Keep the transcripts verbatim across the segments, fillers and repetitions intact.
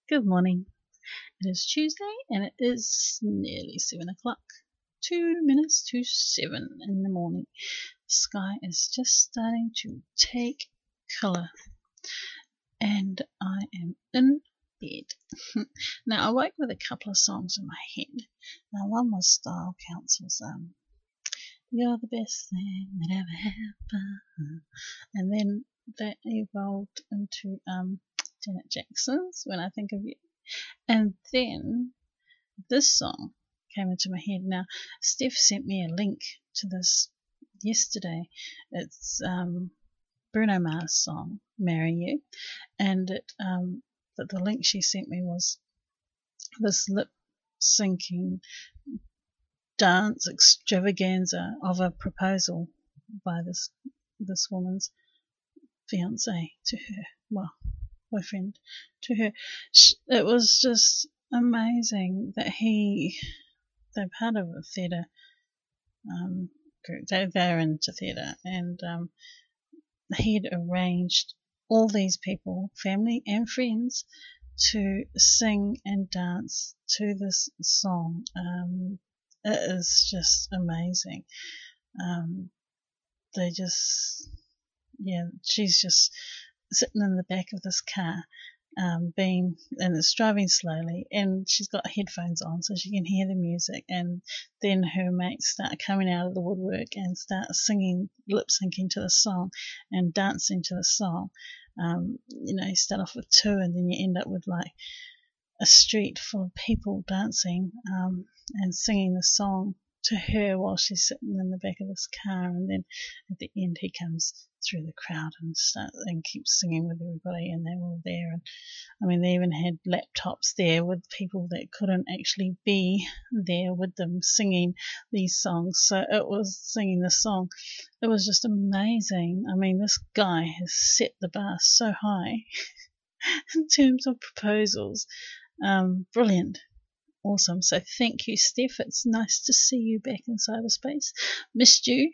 Good morning. It is Tuesday and it is nearly seven o'clock. Two minutes to seven in the morning. The sky is just starting to take colour and I am in bed. Now, I woke with a couple of songs in my head. Now, one was Style Council's um, You're the Best Thing That Ever Happened. And then that evolved into um, Janet Jackson's When I Think of You. And then this song came into my head. Now, Steph sent me a link to this yesterday. It's um, Bruno Mars' song, Marry You. And it, um, the, the link she sent me was this lip syncing dance extravaganza of a proposal by this this woman's fiance to her. Well, boyfriend to her. It was just amazing that he, they're part of a theatre um, group. They, they're into theatre, and um, he'd arranged all these people, family and friends, to sing and dance to this song. Um, it is just amazing. Um, they just, yeah, she's just sitting in the back of this car, um, being, and it's driving slowly, and she's got headphones on so she can hear the music, and then her mates start coming out of the woodwork and start singing, lip syncing to the song and dancing to the song. Um, you know, you start off with two and then you end up with like a street full of people dancing um, and singing the song to her while she's sitting in the back of this car, and then at the end he comes through the crowd and start and keeps singing with everybody, and they're all there. And I mean, they even had laptops there with people that couldn't actually be there with them singing these songs. So it was singing the song. It was just amazing. I mean, this guy has set the bar so high in terms of proposals. Um, brilliant. Awesome. So thank you, Steph. It's nice to see you back in cyberspace. Missed you.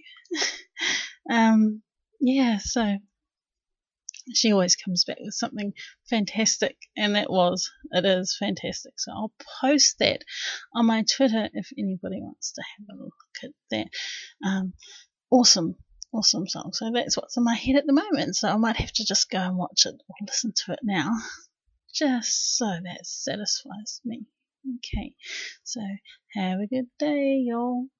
um, yeah, so she always comes back with something fantastic, and that was, it is fantastic. So I'll post that on my Twitter if anybody wants to have a look at that. Um, awesome, awesome song. So that's what's in my head at the moment. So I might have to just go and watch it or listen to it now, just so that satisfies me. Okay, so have a good day, y'all.